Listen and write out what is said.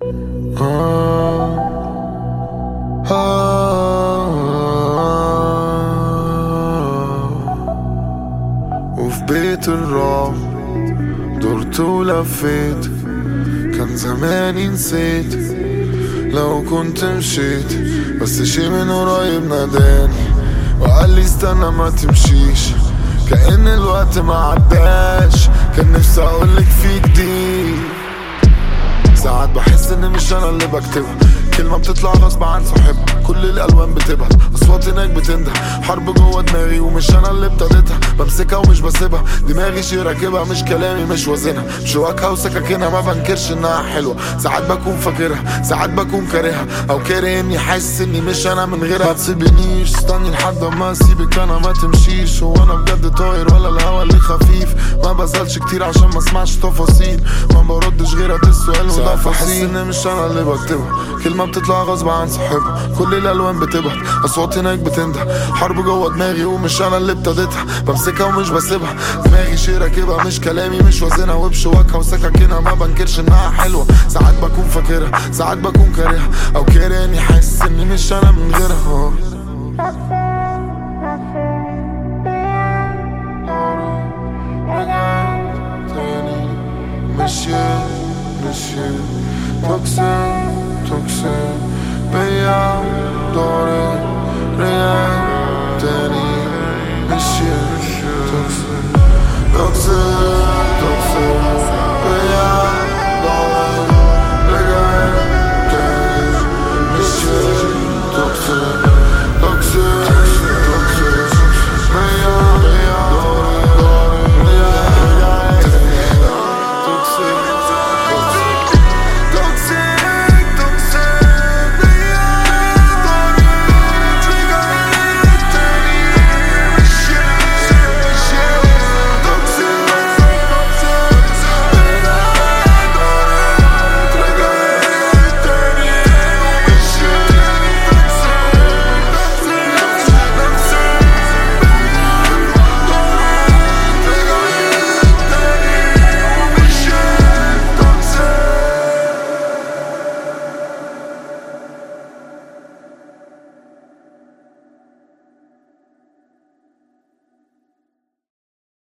وفي بيت الرعب دورت ولفيت، كان زماني نسيت لو كنت مشيت، بس شي من قريب ناداني وقال لي استنى ما تمشيش، كأن الوقت ما عداش، كان نفسي اقولك في جديد. ساعات بحس ان مش انا اللي بكتبها، كلمة بتطلع غصب عن صاحبها، كل الالوان بتبهت، اصوات هناك بتنده، حرب جوه دماغي ومش انا اللي ابتديتها، بمسكها ومش بسيبها، دماغي شي راكبها مش كلامي مش وزنها، شواكها وسكاكينها ما بنكرش انها حلوة، ساعات بكون فاكرها ساعات بكون كارهها، او كاره اني حاسس اني مش انا من غيرها. ما تسيبنيش استني لحد ما اسيبك انا ما تمشيش، هو انا بجد طاير ولا الهوا اللي خفيف؟ ما بزلش كتير عشان ما اسمعش تفاصيل، ما بردش غير السؤال وده فصيل. ان مش انا اللي بكتبها، كلمة بتطلع غصب عن صاحبها، كل الالوان بتبهت، اصوات هناك بتنده، حرب جوه دماغي ومش انا اللي ابتديتها، بمسكها ومش بسيبها، دماغي شي راكبها مش كلامي مش وزنها، وبشواكها وسكاكينها ما بنكرش انها حلوة، ساعات بكون فاكرها ساعات بكون كارهها، او كاره اني حاسس اني مش انا من غيرها. مشيت توكسين بيا دوري رجعت تاني، مشيت توكسين